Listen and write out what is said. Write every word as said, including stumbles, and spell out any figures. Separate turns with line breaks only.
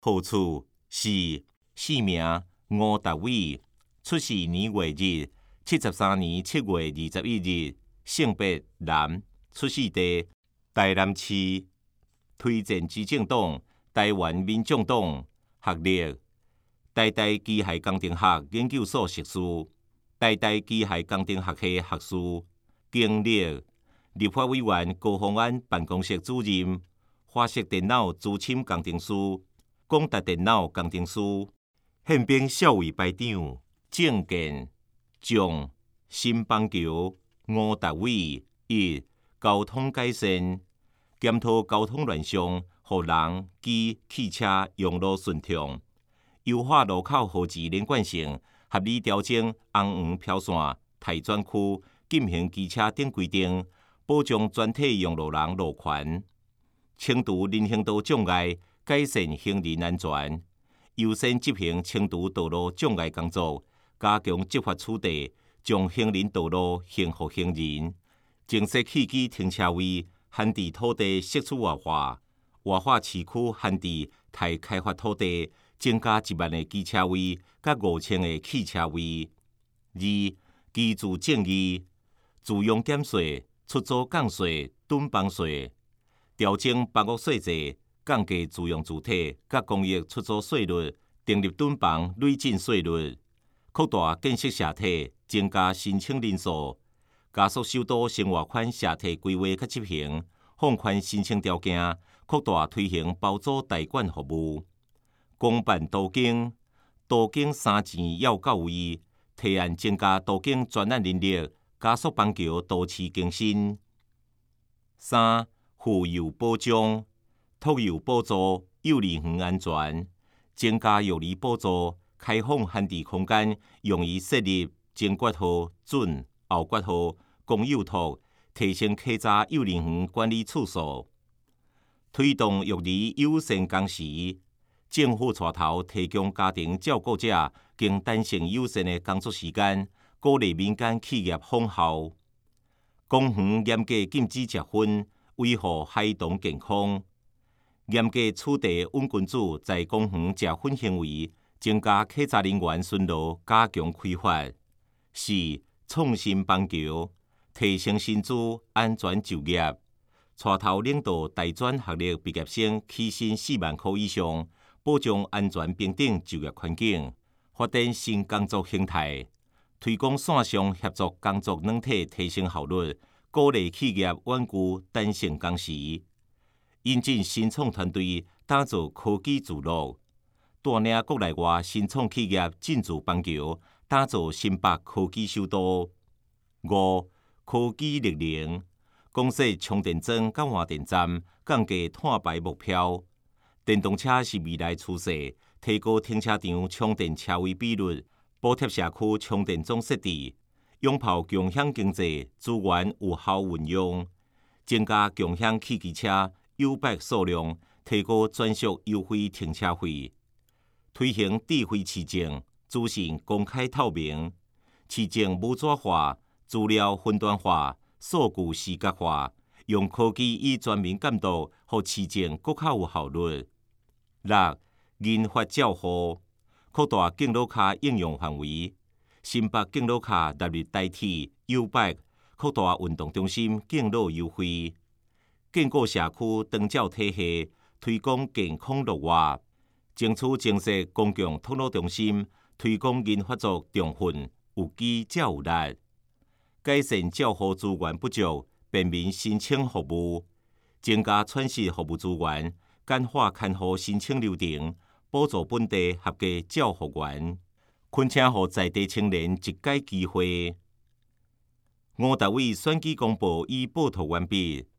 号次是姓名吴达伟，出世年月日七十三年七月二十一日，性别男，出世地台南市，推荐执政党台湾民众党，学历台大机械工程学研究所硕士，台大机械工程学系学士，经历立法委员高虹安办公室主任，华硕电脑资深工程师，广达电脑工程师，宪兵校尉排长，政见将新邦桥吴达伟一交通改善，检讨交通乱象，互人机汽车用路顺畅，优化路口号志连贯性，合理调整红黄标线、待转区、禁行机车等规定，保障全体用路人路权，清除人行道障碍，改善行人安全，优先执行清除道路障碍工作，加强执法处理，将行人道路幸福行人，净设汽机停车位，限制土地释出外化，外化市区限制待开发土地，增加一万个机车位，甲五千个汽车位。二、居住正义，自用减税、出租降税、趸房税，调整房屋税制，降低自用主体甲公益出租税率，订立趸房累进税率，扩大建设社体，增加申请人数，加速首都生活圈社体规划甲执行，放宽申请条件，扩大推行包租代管服务，公办都更，都更三钱要到位，提案增加都更专案能力，加速邦桥都市更新。三、妇幼保障，托幼补助、幼儿园安全，增加幼儿补助，开放限制空间，用于设立前挂号、准、后挂号、公幼托，提升客家幼儿园管理次数。推动育儿优先工时，政府带头提供家庭照顾者经弹性优先的工作时间，鼓励民间企业仿效。公园严格禁止食薰，维护孩童健康。严格处罚稳君子在公园食薰行为，增加客家人员巡逻，加强开发。四、创新邦桥，提升薪资，安全就业。带头领导大专学历毕业生起薪四万块以上，保障安全平等就业环境，发展新工作形态，推广线上协作工作软体，提升效率，鼓励企业稳固弹性工时，引进新创团队，打造科技之路，带领国内外新创企业进驻邦桥，打造新北科技首都。五、科技绿能，公设充电桩甲换电站，降低碳排目标。电动车是未来趋势，提高停车场充电车位比率，补贴社区充电桩设置，拥抱共享经济，资源有效运用，增加共享汽机车、U bike 数量，提高专属优惠停车费，推行智慧市政，资讯公开透明，市政无纸化，资料分段化，数据视觉化，用科技与全民监督，让市政更较有效率。六、研发照护，扩大敬老卡应用范围，新北敬老卡纳入代替 U bike， 扩大运动中心敬老优惠，建构社区长照体系，推广健康乐活，争取建设公共托老中心，推广研发族重训，有机才有力，改善照护资源不足，便民申请服务，增加喘息服务资源，简化看护申请流程，补助本地合格照护员，恳请予在地青年一解机会。吴达伟选举公报已报道完毕。